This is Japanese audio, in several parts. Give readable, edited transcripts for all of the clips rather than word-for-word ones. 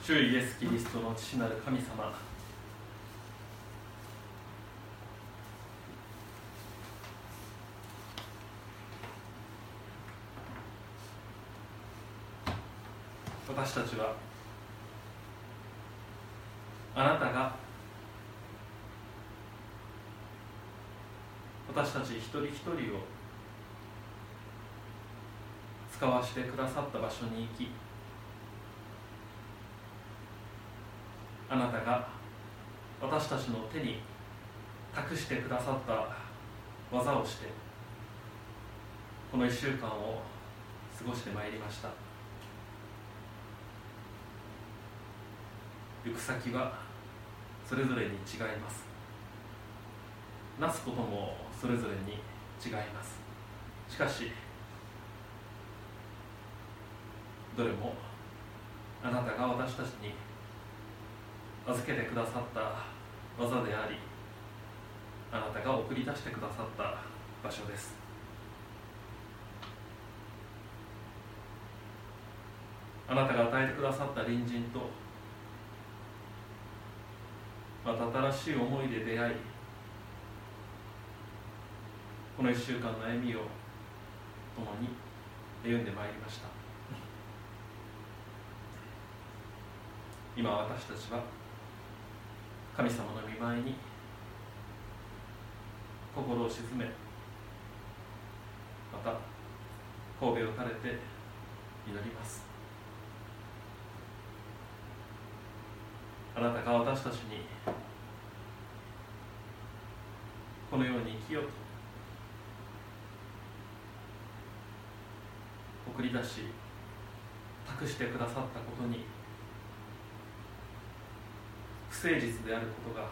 主イエス・キリストの父なる神様、私たちはあなたが私たち一人一人を使わせてくださった場所に行き、あなたが私たちの手に託してくださった技をして、この1週間を過ごしてまいりました。行く先はそれぞれに違います。なすこともそれぞれに違います。しかしどれもあなたが私たちに預けてくださった技であり、あなたが送り出してくださった場所です。あなたが与えてくださった隣人とまた新しい思いで出会い、この1週間の歩みを共に歩んでまいりました。今私たちは神様の御前に心を沈め、また神戸を垂れて祈ります。あなたが私たちにこのように生きようと送り出し託してくださったことに不誠実であることが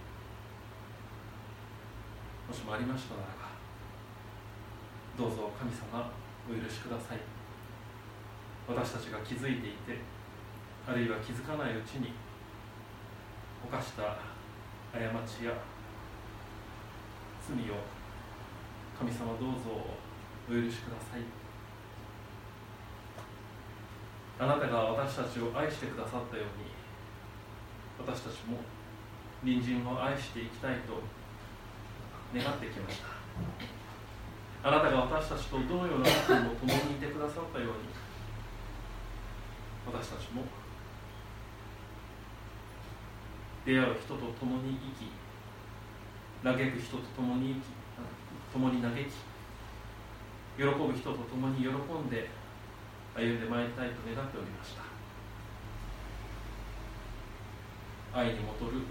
もしもありましたならば、どうぞ神様お許しください。私たちが気づいていて、あるいは気づかないうちに犯した過ちや罪を神様どうぞお許しください。あなたが私たちを愛してくださったように、私たちも隣人を愛していきたいと願ってきました。あなたが私たちとどのような時にも共にいてくださったように、私たちも出会う人と共に生き、嘆く人と共に生き、共に嘆き、喜ぶ人と共に喜んで歩んでまいりたいと願っておりました。愛にもとる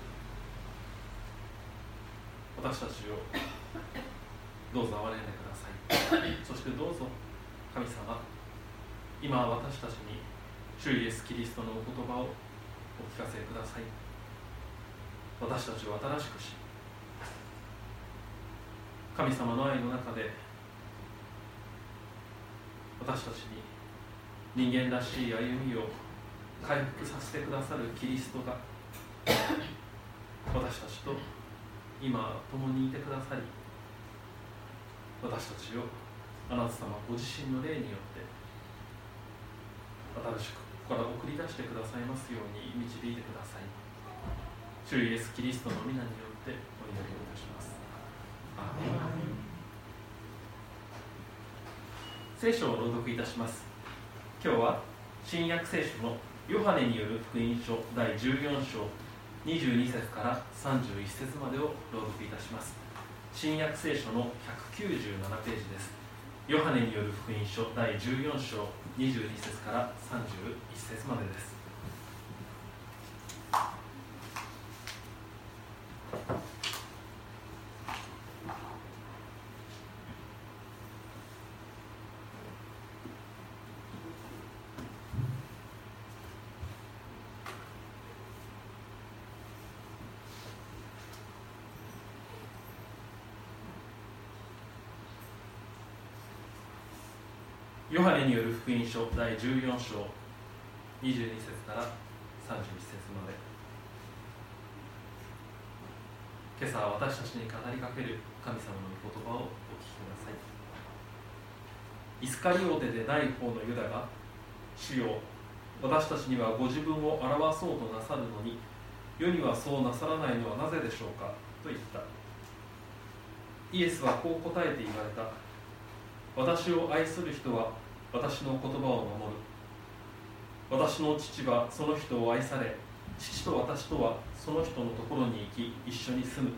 私たちをどうぞ憐れんでください。そしてどうぞ神様、今私たちに主イエスキリストのお言葉をお聞かせください。私たちを新しくし、神様の愛の中で私たちに人間らしい歩みを回復させてくださるキリストが私たちと今共にいてくださり、私たちをあなた様ご自身の霊によって新しくここから送り出してくださいますように導いてください。主イエスキリストの皆によってお祈りをいたします。アーメン。聖書を朗読いたします。今日は新約聖書のヨハネによる福音書第14章22節から31節までを朗読いたします。新約聖書の197ページです。ヨハネによる福音書第14章22節から31節までです。ヨハネによる福音書第14章22節から31節まで。今朝私たちに語りかける神様の御言葉をお聞きください。イスカリオテでない方のユダが、主よ、 私たちにはご自分を表そうとなさるのに、世にはそうなさらないのはなぜでしょうかと言った。イエスはこう答えて言われた。私を愛する人は私の言葉を守る。私の父はその人を愛され、父と私とはその人のところに行き一緒に住む。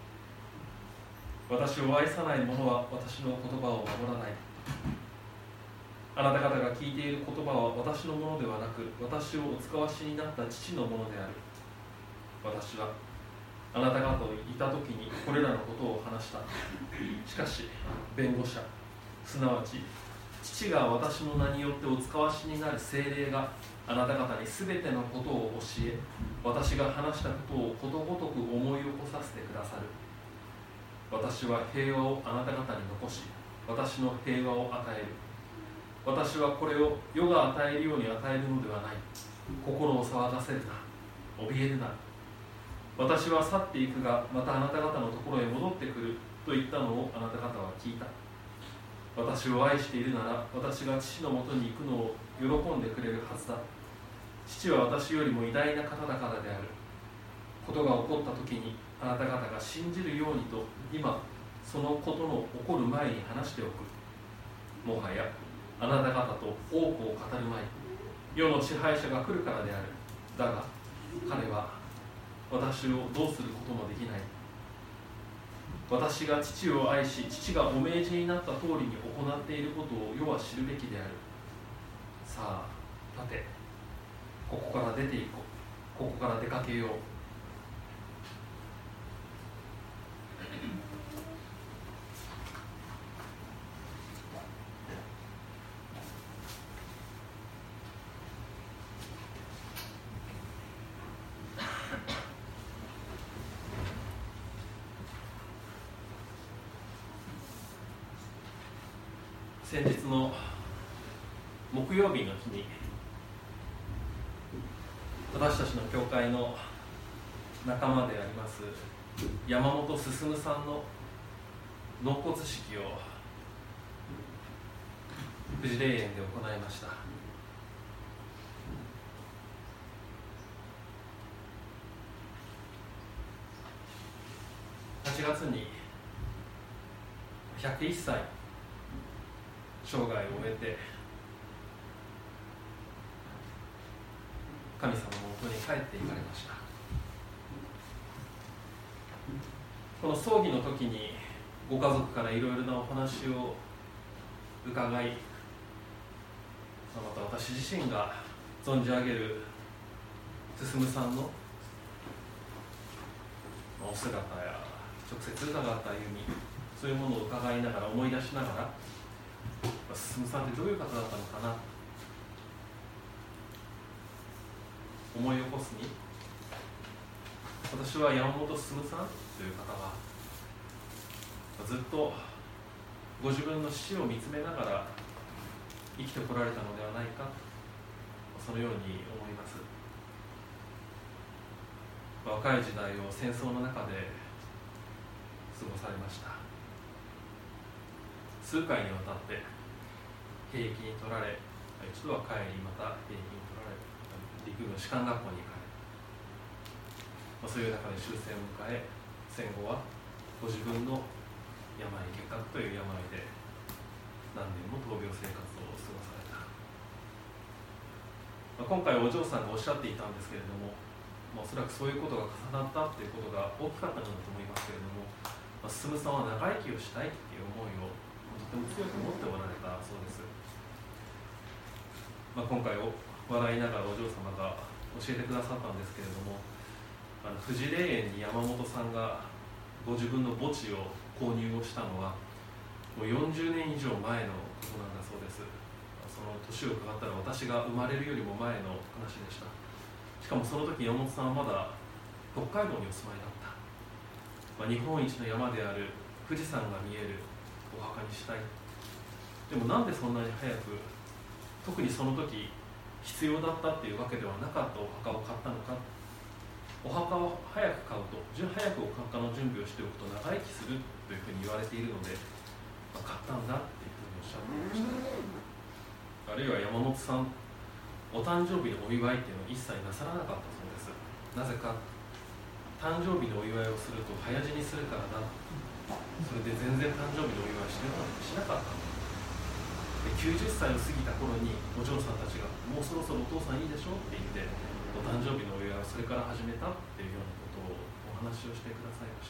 私を愛さない者は私の言葉を守らない。あなた方が聞いている言葉は私のものではなく、私をお使わしになった父のものである。私はあなた方といた時にこれらのことを話した。しかし弁護者、すなわち父が私の名によってお使わしになる聖霊があなた方にすべてのことを教え、私が話したことをことごとく思い起こさせてくださる。私は平和をあなた方に残し、私の平和を与える。私はこれを世が与えるように与えるのではない。心を騒がせるな、怯えるな。私は去っていくが、またあなた方のところへ戻ってくると言ったのをあなた方は聞いた。私を愛しているなら、私が父のもとに行くのを喜んでくれるはずだ。父は私よりも偉大な方だからである。ことが起こった時にあなた方が信じるようにと、今そのことの起こる前に話しておく。もはやあなた方と多くを語るまい。世の支配者が来るからである。だが彼は私をどうすることもできない。私が父を愛し、父がお命じになった通りに行っていることを世は知るべきである。さあ立て、ここから出ていこう。ここから出かけよう。先日の木曜日の日に、私たちの教会の仲間であります山本進さんの納骨式を富士霊園で行いました。8月に101歳生涯を終えて神様のもとに帰っていかれました。この葬儀の時にご家族からいろいろなお話を伺い、また私自身が存じ上げる進さんのお姿や直接伺った歩み、そういうものを伺いながら、思い出しながら、進さんってどういう方だったのかな、思い起こすに、私は山本進さんという方はずっとご自分の死を見つめながら生きてこられたのではないか、そのように思います。若い時代を戦争の中で過ごされました。数回にわたって兵役に取られ、一度は帰り、また兵役に取られ、陸軍士官学校に行かれ、そういう中で終戦を迎え、戦後はご自分の病、結核という病で何年も闘病生活を過ごされた。今回お嬢さんがおっしゃっていたんですけれども、おそらくそういうことが重なったということが大きかったのだと思いますけれども、進さんは長生きをしたいという思いをとても強く持っておられたそうです。今回笑いながらお嬢様が教えてくださったんですけれども、富士霊園に山本さんがご自分の墓地を購入をしたのはもう40年以上前のことなんだそうです。その年を伺ったら私が生まれるよりも前の話でした。しかもその時山本さんはまだ北海道にお住まいだった。日本一の山である富士山が見えるお墓にしたい。でもなんでそんなに早く、特にその時必要だったっていうわけではなかったお墓を買ったのか。お墓を早く買うと、早くお墓の準備をしておくと長生きするというふうに言われているので、買ったんだっていうふうにおっしゃっていました。あるいは山本さん、 お誕生日のお祝いっていうのを一切なさらなかったそうです。なぜか、誕生日のお祝いをすると早死にするからだ、それで全然誕生日のお祝いしなかった。で90歳を過ぎた頃にお嬢さんたちがもうそろそろお父さんいいでしょって言ってお誕生日のお祝いをそれから始めたっていうようなことをお話をしてくださいました。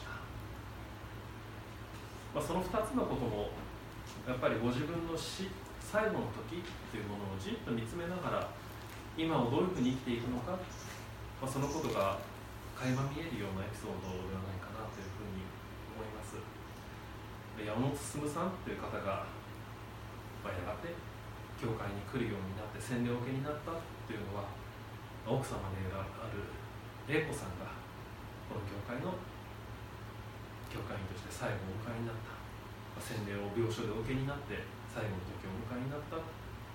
その2つのこともやっぱりご自分の死、最後の時というものをじっと見つめながら今をどういうふうに生きていくのか、そのことが垣間見えるようなエピソードではないかなというふうに思います。で山本進さんという方が、やがて教会に来るようになって洗礼を受けになったというのは、奥様である玲子さんがこの教会の教会員として最後をお迎えになった、洗礼を病床でお受けになって最後の時をお迎えになった。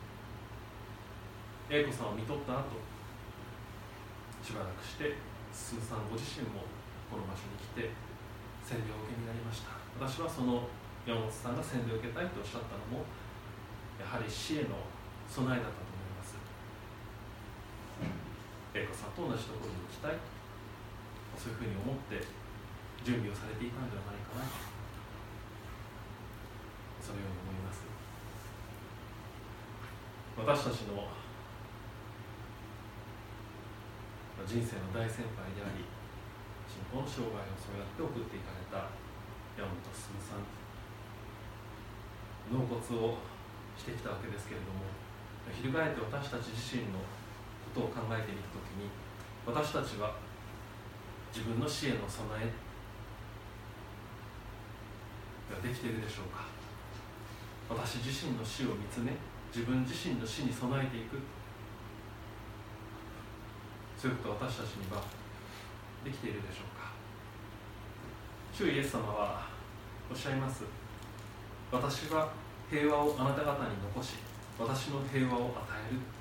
玲子さんを見とった後、しばらくして進さんご自身もこの場所に来て洗礼をお受けになりました。私はその山本さんが洗礼を受けたいとおっしゃったのも、やはり死への備えだったと思います。玲子さんと同じところに行きたい、そういうふうに思って準備をされていたんではないかな、そのように思います。私たちの人生の大先輩であり、信仰の生涯をそうやって送っていかれた山本進さん、納骨をしてきたわけですけれども、翻って私たち自身のことを考えてみたときに、私たちは自分の死への備えができているでしょうか。私自身の死を見つめ、自分自身の死に備えていく、そういうこと私たちにはできているでしょうか。主イエス様はおっしゃいます。私は平和をあなた方に残し、私の平和を与える。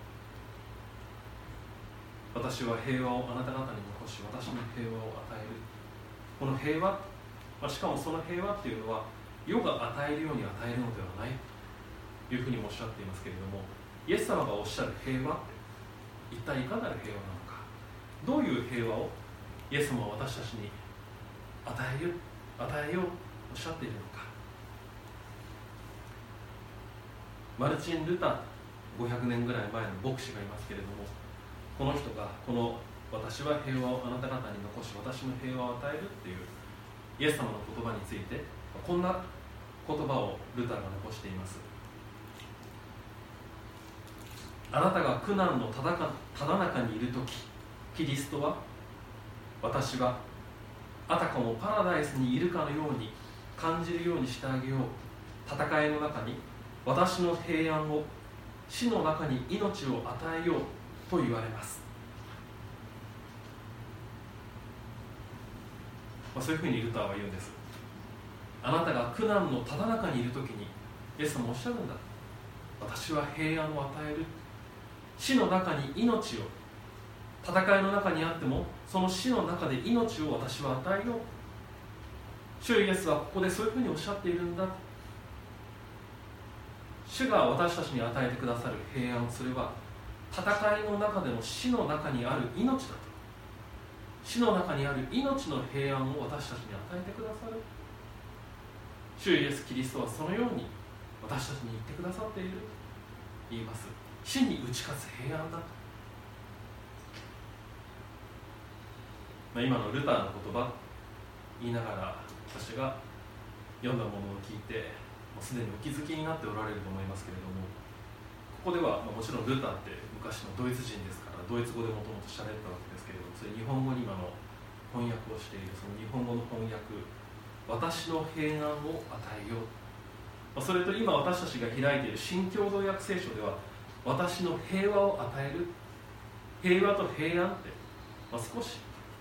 私は平和をあなた方に残し、私の平和を与える。この平和、しかもその平和っていうのは世が与えるように与えるのではないというふうにもおっしゃっていますけれども、イエス様がおっしゃる平和って一体いかなる平和なのか、どういう平和をイエス様は私たちに与えようとおっしゃっているのか。マルチン・ルター、500年ぐらい前の牧師がいますけれども、この人がこの私は平和をあなた方に残し、私の平和を与えるっていうイエス様の言葉について、こんな言葉をルターが残しています。あなたが苦難のただ中にいるとき、キリストは、私はあたかもパラダイスにいるかのように感じるようにしてあげよう。戦いの中に私の平安を、死の中に命を与えようと言われます。そういうふうにルターは言うんです。あなたが苦難のただ中にいるときに、イエス様おっしゃるんだ。私は平安を与える。死の中に命を、戦いの中にあってもその死の中で命を私は与えよう。主イエスはここでそういうふうにおっしゃっているんだ。主が私たちに与えてくださる平安、それは戦いの中でも死の中にある命だと。死の中にある命の平安を私たちに与えてくださる。主イエスキリストはそのように私たちに言ってくださっていると言います。死に打ち勝つ平安だと。今のルターの言葉言いながら、私が読んだものを聞いてもうすでにお気づきになっておられると思いますけれども、ここではもちろんルターって昔のドイツ人ですから、ドイツ語でもともとしゃべったわけですけれども、それ日本語に今の翻訳をしている、その日本語の翻訳、私の平安を与えよう、それと今私たちが開いている新共同訳聖書では、私の平和を与える、平和と平安って、少し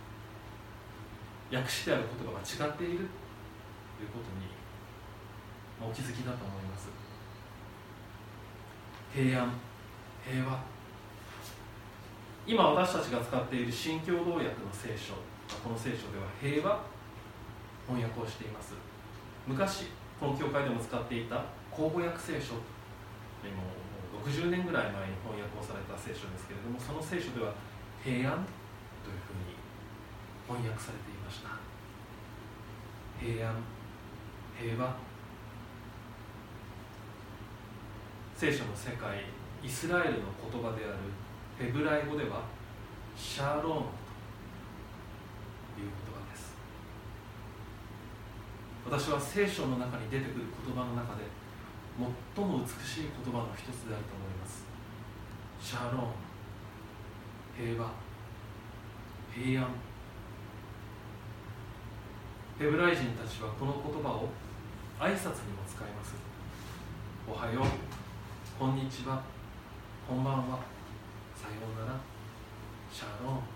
訳してある言葉が違っているということにお気づきだと思います。平安、平和、今私たちが使っている新共同訳の聖書、この聖書では平和翻訳をしています。昔この教会でも使っていた口語訳聖書、今もう 60年ぐらい前に翻訳をされた聖書ですけれども、その聖書では平安というふうに翻訳されていました。平安、平和。聖書の世界、イスラエルの言葉であるヘブライ語ではシャロームという言葉です。私は聖書の中に出てくる言葉の中で最も美しい言葉の一つであると思います。シャローム、平和、平安。ヘブライ人たちはこの言葉を挨拶にも使います。おはよう、こんにちは、こんばんは、さようなら、シャローム。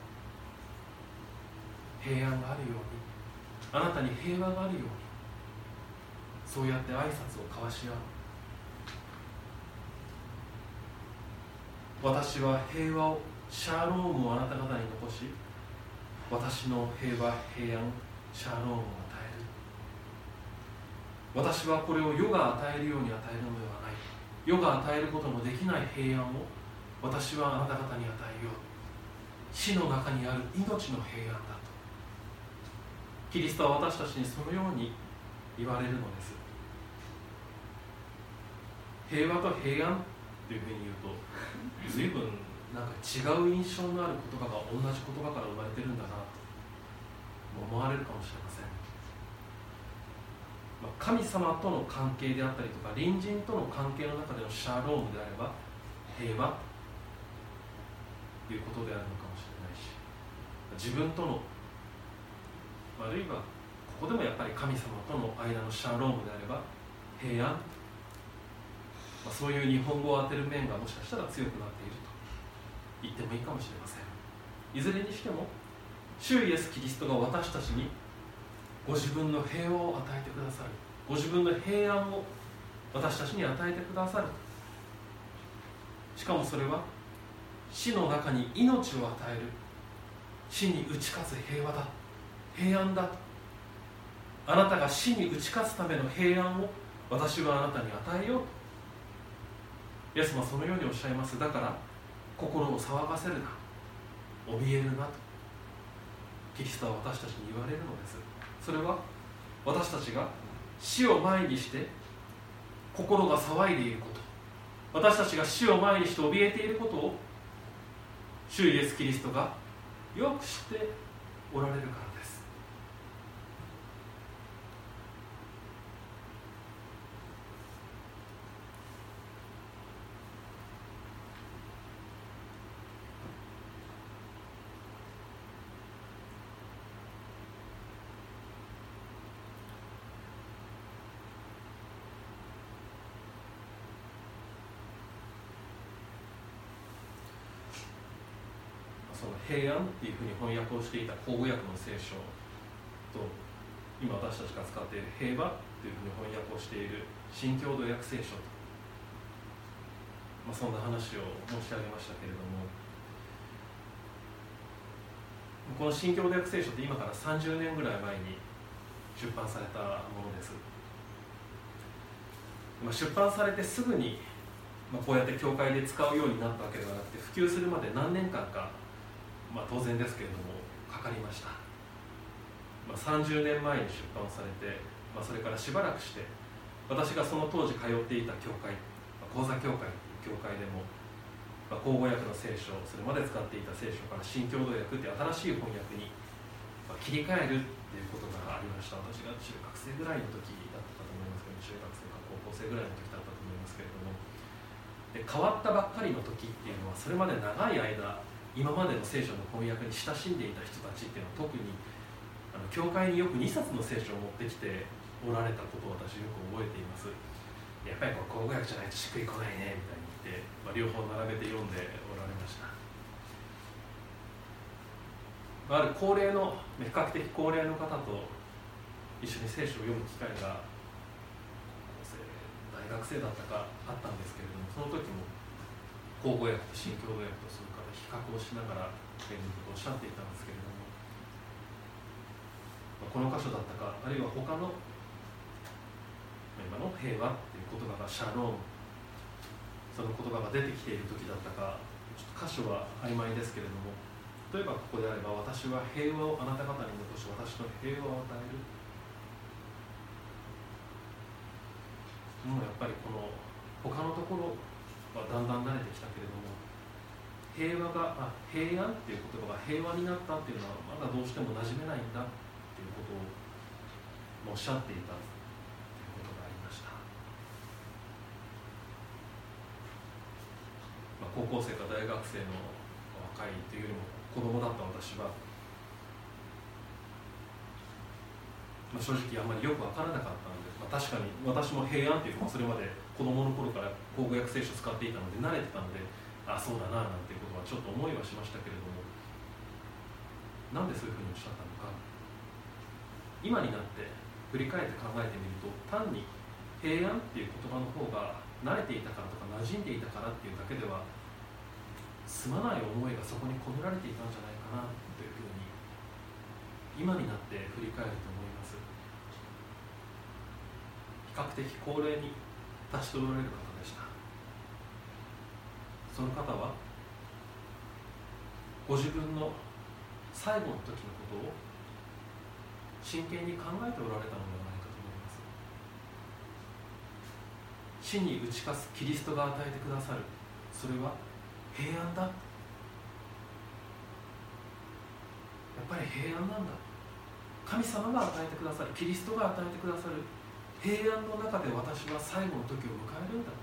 平安があるように、あなたに平和があるように、そうやって挨拶を交わし合う。私は平和を、シャロームをあなた方に残し、私の平和、平安、シャロームを与える。私はこれを世が与えるように与えるのではない。世が与えることのできない平安を私はあなた方に与えよう。死の中にある命の平安だと。キリストは私たちにそのように言われるのです。平和と平安というふうに言うと、随分なんか違う印象のある言葉が同じ言葉から生まれてるんだなと思われるかもしれません。神様との関係であったりとか、隣人との関係の中でのシャロームであれば平和ということであるのかもしれないし、自分との、あるいはここでもやっぱり神様との間のシャロームであれば平安、そういう日本語を当てる面がもしかしたら強くなっていると言ってもいいかもしれません。いずれにしても主イエスキリストが私たちにご自分の平和を与えてくださる、ご自分の平安を私たちに与えてくださる。しかもそれは死の中に命を与える、死に打ち勝つ平和だ、平安だと。あなたが死に打ち勝つための平安を私はあなたに与えようとイエスもそのようにおっしゃいます。だから心を騒がせるな、怯えるなとキリストは私たちに言われるのです。それは私たちが死を前にして心が騒いでいること、私たちが死を前にして怯えていることを主イエスキリストがよく知っておられるからです。その平安っていうふうに翻訳をしていた口語訳の聖書と今私たちが使っている平和というふうに翻訳をしている新共同訳聖書と、そんな話を申し上げましたけれども、この新共同訳聖書って今から30年ぐらい前に出版されたものです。出版されてすぐに、こうやって教会で使うようになったわけではなくて、普及するまで何年間か当然ですけれどもかかりました。30年前に出版されて、それからしばらくして私がその当時通っていた教会、講座教会という教会でも、口語訳の聖書、それまで使っていた聖書から新共同訳という新しい翻訳に切り替えるということがありました。私が中学生ぐらいの時だったかと思いますけど、中学生か高校生ぐらいの時だったと思いますけれども、で変わったばっかりの時っていうのは、それまで長い間今までの聖書の翻訳に親しんでいた人たちっていうのは、特に教会によく2冊の聖書を持ってきておられたことを私よく覚えています。やっぱり口語訳じゃないとしっくりこないねみたいに言って、両方並べて読んでおられました。ある高齢の、比較的高齢の方と一緒に聖書を読む機会が大学生だったかあったんですけれども、その時も口語訳と新共同訳とそれから比較をしながらということをおっしゃっていたんですけれども、この箇所だったか、あるいは他の今の平和という言葉がシャローム、 その言葉が出てきている時だったか、ちょっと箇所は曖昧ですけれども、例えばここであれば、私は平和をあなた方に残し、私の平和を与える。もうやっぱりこの他のところはだんだん慣れてきたけれども、平安っていう言葉が平和になったっていうのはまだどうしても馴染めないんだっていうことをおっしゃっていたということがありました。高校生か大学生の若いというよりも子供だった私は、正直あんまりよく分からなかったので、確かに私も平安っていうか、それまで子供の頃から口語訳聖書を使っていたので慣れてたので、そうだななんていうことはちょっと思いはしましたけれども、なんでそういうふうにおっしゃったのか、今になって振り返って考えてみると、単に平安っていう言葉の方が慣れていたからとか馴染んでいたからっていうだけでは済まない思いがそこに込められていたんじゃないかなというふうに今になって振り返ると思います。比較的高齢に立ち取られる方でした。その方はご自分の最後の時のことを真剣に考えておられたのではないかと思います。死に打ち勝つキリストが与えてくださる、それは平安だ。やっぱり平安なんだ。神様が与えてくださる、キリストが与えてくださる平安の中で私は最後の時を迎えるんだ。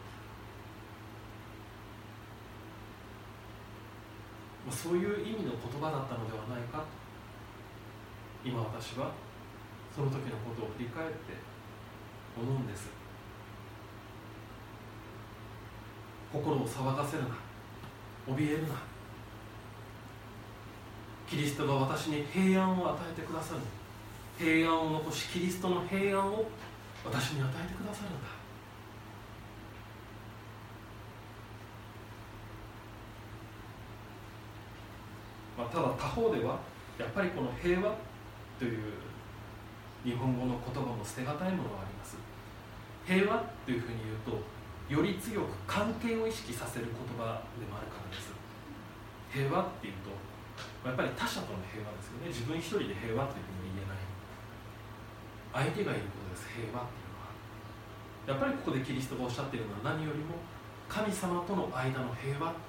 そういう意味の言葉だったのではないか。今私はその時のことを振り返って思うんです。心を騒がせるな、怯えるな。キリストが私に平安を与えてくださる。平安を残し、キリストの平安を私に与えてくださるんだ。ただ他方ではやっぱりこの平和という日本語の言葉も捨てがたいものがあります。平和というふうに言うと、より強く関係を意識させる言葉でもあるからです。平和っていうとやっぱり他者との平和ですよね。自分一人で平和というふうに言えない、相手がいることです。平和っていうのはやっぱりここでキリストがおっしゃっているのは何よりも神様との間の平和、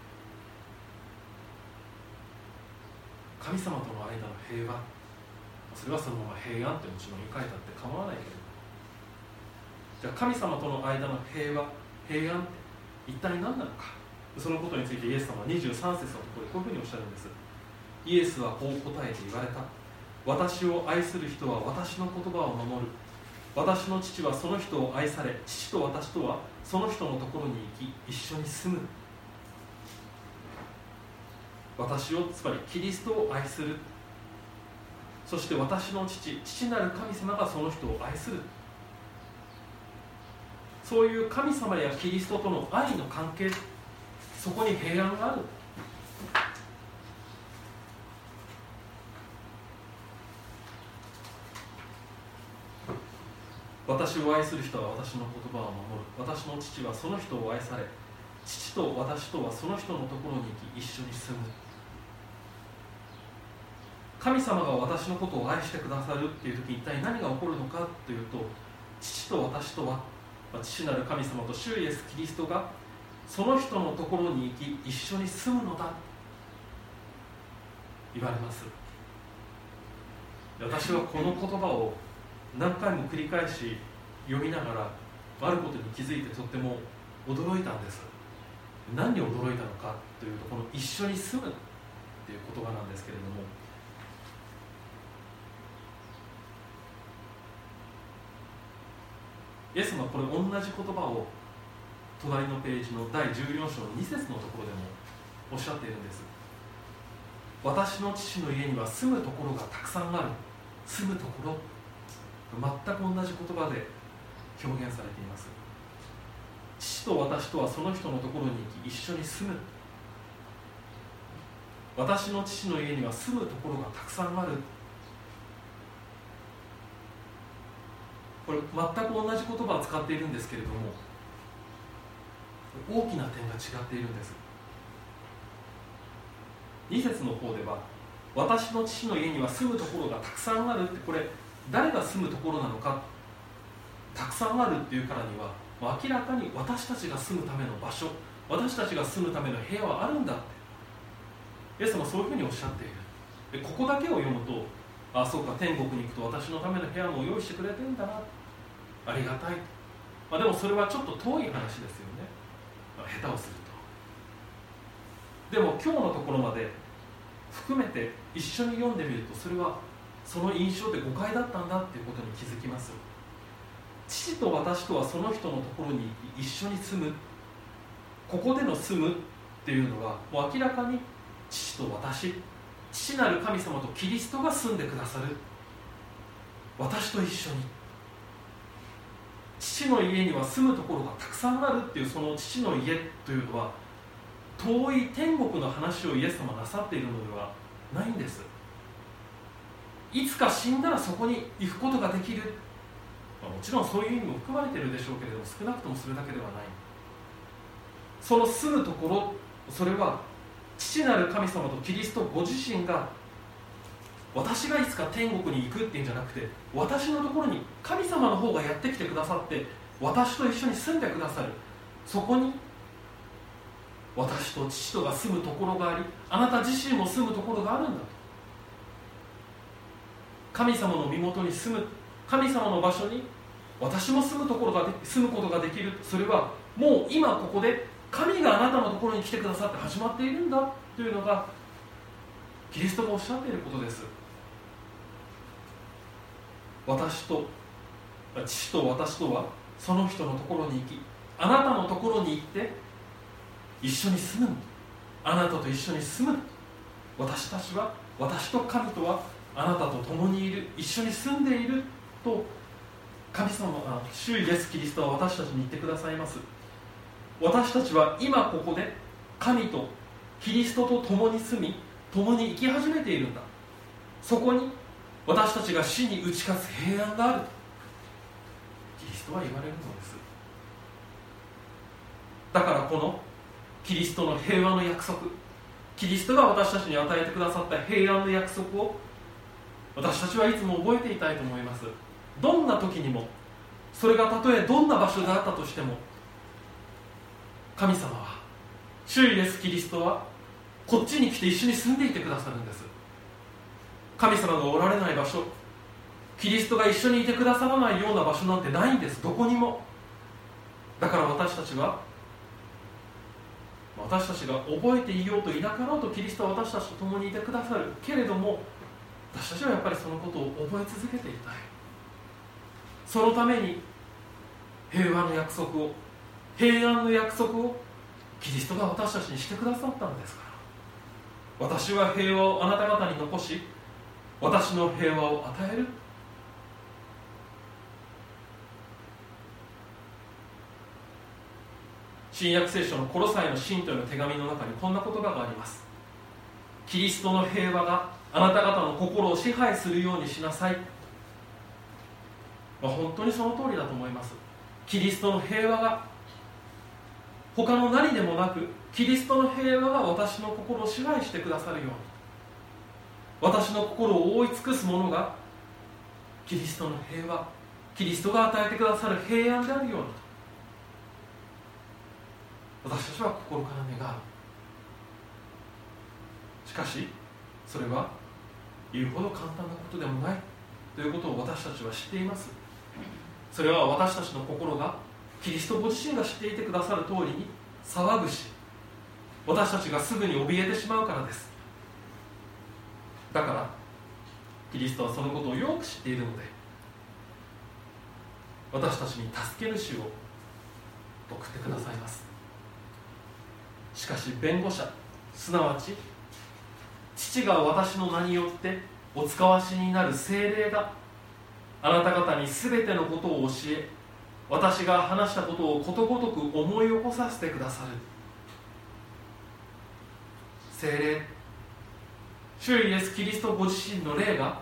神様との間の平和、それはそのまま平安ってもちろん言い換えたって構わないけれど、じゃあ神様との間の平和、平安って一体何なのか。そのことについてイエス様は23節のところでこういうふうにおっしゃるんです。イエスはこう答えて言われた。私を愛する人は私の言葉を守る。私の父はその人を愛され、父と私とはその人のところに行き一緒に住む。私を、つまりキリストを愛する。そして私の父なる神様がその人を愛する。そういう神様やキリストとの愛の関係、そこに平安がある。私を愛する人は私の言葉を守る。私の父はその人を愛され、父と私とはその人のところに行き一緒に住む。神様が私のことを愛してくださるっていう時、一体何が起こるのかというと、父と私とは、父なる神様と主イエスキリストがその人のところに行き一緒に住むのだ言われます。私はこの言葉を何回も繰り返し読みながらあることに気づいて、とっても驚いたんです。何に驚いたのかというと、この一緒に住むっていう言葉なんですけれども、イエス様はこれ同じ言葉を隣のページの第14章の2節のところでもおっしゃっているんです。私の父の家には住むところがたくさんある。住むところ、全く同じ言葉で表現されています。父と私とはその人のところに行き一緒に住む。私の父の家には住むところがたくさんある。これ全く同じ言葉を使っているんですけれども、 大きな点が違っているんです。2節の方では、私の父の家には住むところがたくさんあるって、これ誰が住むところなのか、たくさんあるっていうからには明らかに私たちが住むための場所、私たちが住むための部屋はあるんだって、イエス様はそういうふうにおっしゃっている。でここだけを読むと、ああそうか、天国に行くと私のための部屋も用意してくれてるんだな、ありがたい、でもそれはちょっと遠い話ですよね、下手をすると。でも今日のところまで含めて一緒に読んでみると、それはその印象で誤解だったんだっていうことに気づきます。父と私とはその人のところに一緒に住む、ここでの住むっていうのはもう明らかに父と私、父なる神様とキリストが住んでくださる、私と一緒に。父の家には住むところがたくさんあるっていう、その父の家というのは遠い天国の話をイエス様はなさっているのではないんです。いつか死んだらそこに行くことができる、もちろんそういう意味も含まれているでしょうけれども、少なくともそれだけではない。その住むところ、それは父なる神様とキリストご自身が、私がいつか天国に行くっていうんじゃなくて、私のところに神様の方がやってきてくださって、私と一緒に住んでくださる、そこに私と父とが住むところがあり、あなた自身も住むところがあるんだと。神様の身元に住む、神様の場所に私も住むことができる。それはもう今ここで神があなたのところに来てくださって始まっているんだというのがキリストがおっしゃっていることです。父と私とはその人のところに行き、あなたのところに行って一緒に住む、あなたと一緒に住む、私と神とはあなたと共にいる、一緒に住んでいると神様が、主イエスキリストは私たちに言ってくださいます。私たちは今ここで神とキリストと共に住み、共に生き始めているんだ。そこに私たちが死に打ち勝つ平安があるとキリストは言われるのです。だからこのキリストの平和の約束、キリストが私たちに与えてくださった平安の約束を私たちはいつも覚えていたいと思います。どんな時にも、それがたとえどんな場所であったとしても、神様は、主イエスキリストはこっちに来て一緒に住んでいてくださるんです。神様がおられない場所、キリストが一緒にいてくださらないような場所なんてないんです、どこにも。だから私たちが覚えていようといなかろうと、キリストは私たちと共にいてくださるけれども、私たちはやっぱりそのことを覚え続けていたい。そのために平安の約束をキリストが私たちにしてくださったのですから。私は平和をあなた方に残し、私の平和を与える。新約聖書のコロサイの信徒への手紙の中にこんな言葉があります。キリストの平和があなた方の心を支配するようにしなさい。本当にその通りだと思います。キリストの平和が他の何でもなく、キリストの平和が私の心を支配してくださるように、私の心を覆い尽くすものがキリストの平和、キリストが与えてくださる平安であるように、私たちは心から願う。しかしそれは言うほど簡単なことでもないということを私たちは知っています。それは私たちの心がキリストご自身が知っていてくださる通りに騒ぐし、私たちがすぐに怯えてしまうからです。だからキリストはそのことをよく知っているので、私たちに助け主を送ってくださいます。しかし弁護者、すなわち父が私の名によってお使わしになる聖霊があなた方に全てのことを教え、私が話したことをことごとく思い起こさせてくださる。聖霊、主イエスキリストご自身の霊が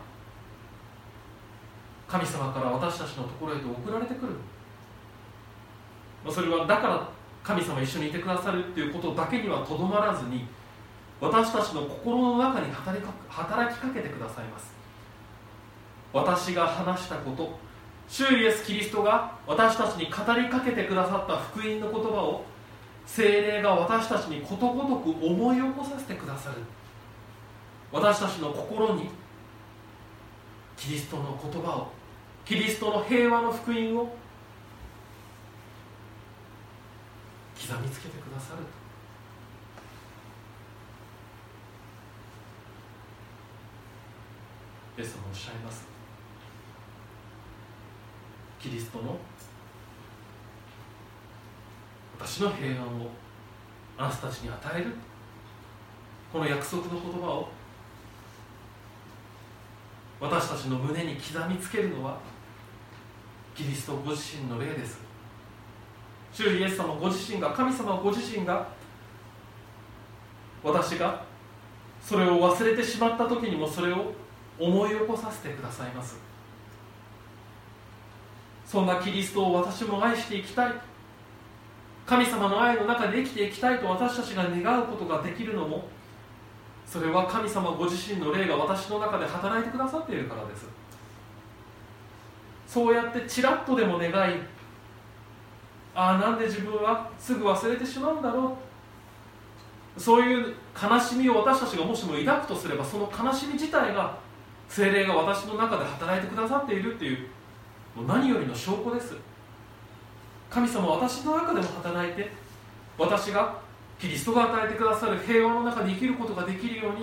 神様から私たちのところへと送られてくる。それはだから神様一緒にいてくださるっていうことだけにはとどまらずに、私たちの心の中に働きかけてくださいます。私が話したこと、主イエスキリストが私たちに語りかけてくださった福音の言葉を、聖霊が私たちにことごとく思い起こさせてくださる。私たちの心にキリストの言葉を、キリストの平和の福音を刻みつけてくださると。イエスもおっしゃいます。キリストの私の平安をあなたたちに与える、この約束の言葉を私たちの胸に刻みつけるのはキリストご自身の霊です。主イエス様ご自身が、神様ご自身が、私がそれを忘れてしまった時にもそれを思い起こさせてくださいます。そんなキリストを私も愛していきたい、神様の愛の中で生きていきたいと私たちが願うことができるのも、それは神様ご自身の霊が私の中で働いてくださっているからです。そうやってちらっとでも願い、なんで自分はすぐ忘れてしまうんだろう、そういう悲しみを私たちがもしも抱くとすれば、その悲しみ自体が聖霊が私の中で働いてくださっているっていう、もう何よりの証拠です。神様は私の中でも働いて、私がキリストが与えてくださる平和の中で生きることができるようにって、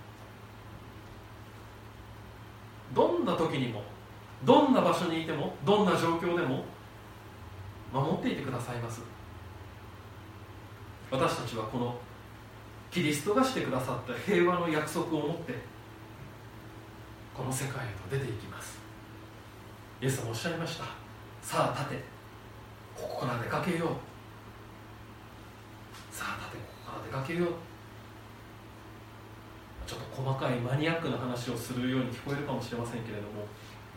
どんな時にも、どんな場所にいても、どんな状況でも守っていてくださいます。私たちはこのキリストがしてくださった平和の約束を持ってこの世界へと出ていきます。イエス様おっしゃいました。さあ立て、ここから出かけよう。さあ立て、ここから出かけよう。ちょっと細かいマニアックな話をするように聞こえるかもしれませんけれども、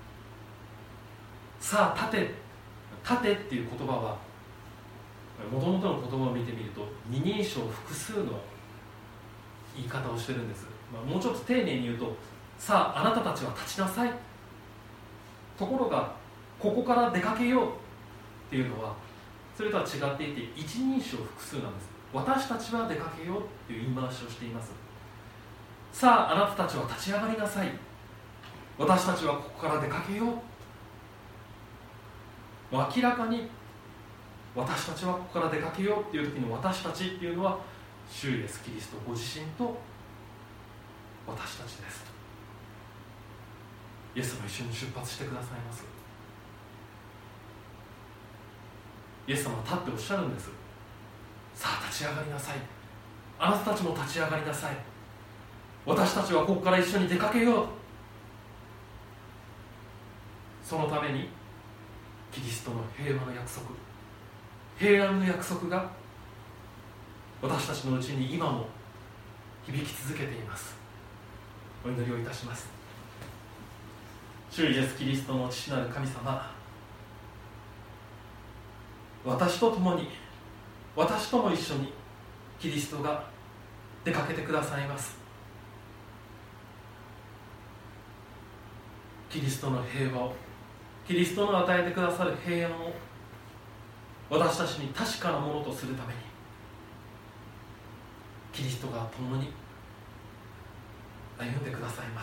さあ立て、立てっていう言葉はもともとの言葉を見てみると二人称複数の言い方をしてるんです。もうちょっと丁寧に言うと、さああなたたちは立ちなさい。ところがここから出かけようっていうのはそれとは違っていて、一人称複数なんです。私たちは出かけようっていう言い回しをしています。さああなたたちは立ち上がりなさい。私たちはここから出かけよう。明らかに私たちはここから出かけようっていう時の私たちっていうのは、主イエスキリストご自身と私たちです。イエス様一緒に出発してくださいます。イエス様は立っておっしゃるんです。さあ立ち上がりなさい。あなたたちも立ち上がりなさい。私たちはここから一緒に出かけよう。そのためにキリストの平和の約束、平安の約束が私たちのうちに今も響き続けています。お祈りをいたします。主イエスキリストの父なる神様、私と共に、私とも一緒にキリストが出かけてくださいます。キリストの平和を、キリストの与えてくださる平安を私たちに確かなものとするために、キリストが共に歩んでくださいます。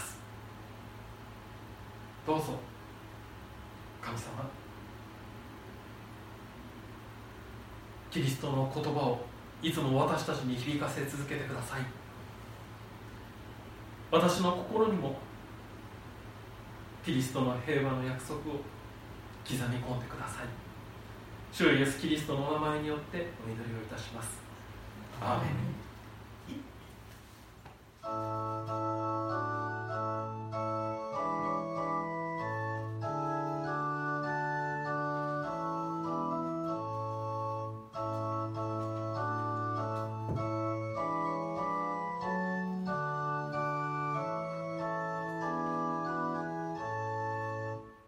どうぞ神様、キリストの言葉をいつも私たちに響かせ続けてください。私の心にもキリストの平和の約束を刻み込んでください。主イエスキリストのお名前によってお祈りをいたします。アーメン。